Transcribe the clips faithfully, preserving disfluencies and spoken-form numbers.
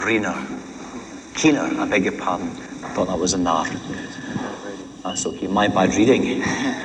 greener, keener, I beg your pardon. I thought that was an R. That's okay, my bad reading.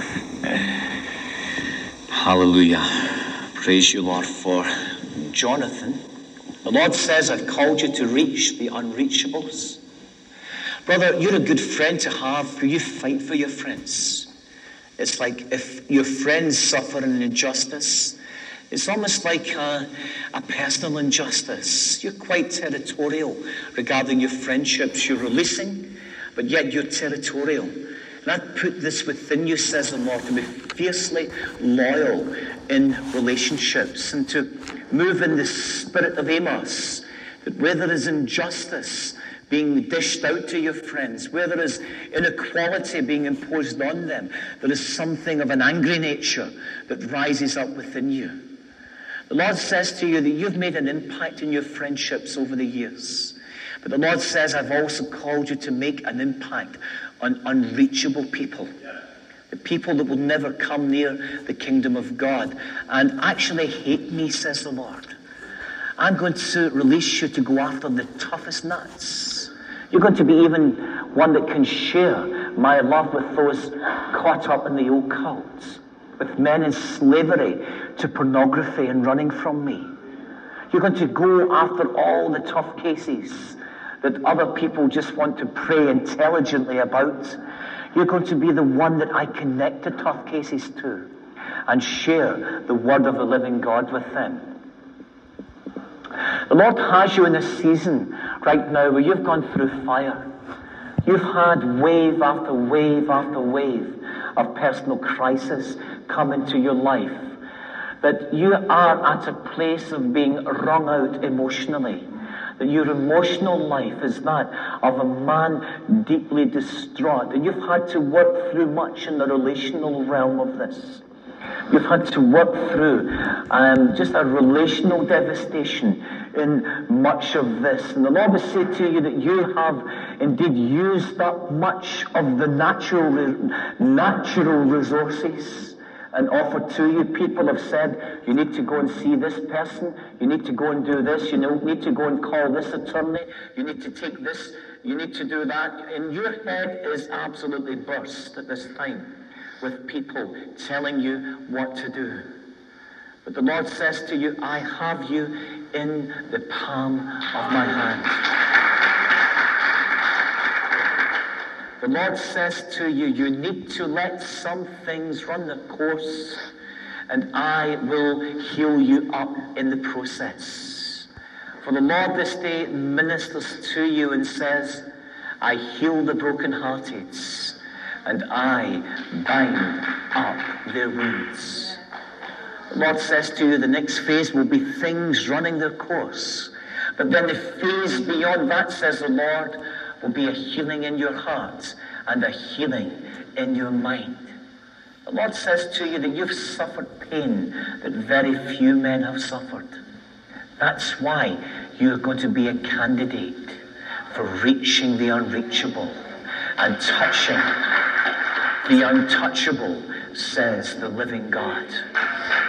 Hallelujah. Praise you, Lord, for Jonathan. The Lord says, I've called you to reach the unreachables. Brother, you're a good friend to have. You fight for your friends. It's like if your friends suffer an injustice, it's almost like a, a personal injustice. You're quite territorial regarding your friendships. You're releasing, but yet you're territorial. And I put this within you, says the Lord, to be fiercely loyal in relationships and to move in the spirit of Amos, that where there is injustice being dished out to your friends, where there is inequality being imposed on them, there is something of an angry nature that rises up within you. The Lord says to you that you've made an impact in your friendships over the years. But the Lord says, I've also called you to make an impact on unreachable people. The people that will never come near the kingdom of God and actually hate me, says the Lord. I'm going to release you to go after the toughest nuts. You're going to be even one that can share my love with those caught up in the occult, with men in slavery to pornography and running from me. You're going to go after all the tough cases that other people just want to pray intelligently about. You're going to be the one that I connect the tough cases to and share the word of the living God with them. The Lord has you in a season right now where you've gone through fire. You've had wave after wave after wave of personal crisis come into your life. That you are at a place of being wrung out emotionally. That your emotional life is that of a man deeply distraught. And you've had to work through much in the relational realm of this. You've had to work through um, just a relational devastation in much of this. And the Lord will say to you that you have indeed used up much of the natural, natural resources and offered to you. People have said, you need to go and see this person, you need to go and do this, you need to go and call this attorney, you need to take this, you need to do that. And your head is absolutely burst at this time with people telling you what to do. But the Lord says to you, I have you in the palm of my hand. The Lord says to you, you need to let some things run their course, and I will heal you up in the process. For the Lord this day ministers to you and says, I heal the brokenhearted, and I bind up their wounds. The Lord says to you, the next phase will be things running their course. But then the phase beyond that, says the Lord, will be a healing in your heart and a healing in your mind. The Lord says to you that you've suffered pain that very few men have suffered. That's why you're going to be a candidate for reaching the unreachable and touching the untouchable, says the living God.